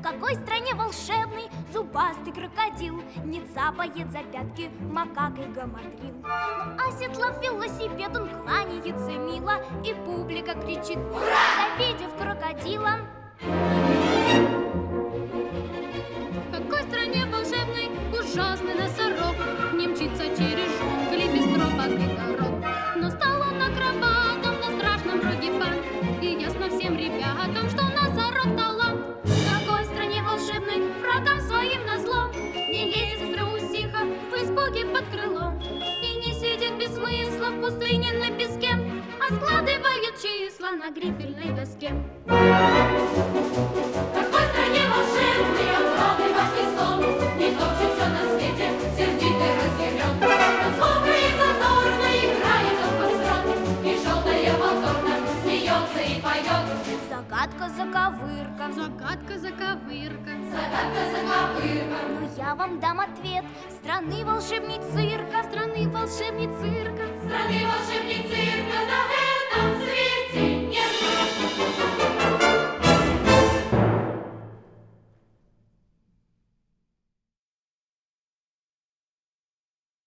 какой стране волшебной зубастый крокодил не цапает за пятки макакой гамадрил? Ну, оседлав велосипед, он кланяется мило, и публика кричит «Ура!», завидев крокодила. В какой стране волшебной ужасный носорог не мчится через джунгли без тропок и дорог? Но стал он акробатом на страшном роге пан, и ясно всем ребятам, что носорог талант. В какой стране волшебной врагам своим назло не лезет страусиха в испуге под крыло и не сидит без смысла в пустыне на песке, а складывает числа на грифельной доске? В какой стране волшебной огромный важный стол не топчет все на свете, сердитый разъярен. Он злобно и задорно играет он фокстрот, и желтая волторна смеется и поет. Загадка-заковырка, Загадка-заковырка, загадка-заковырка. но я вам дам ответ. Страны волшебниц цирка, страны волшебниц цирка, Страны волшебниц цирка.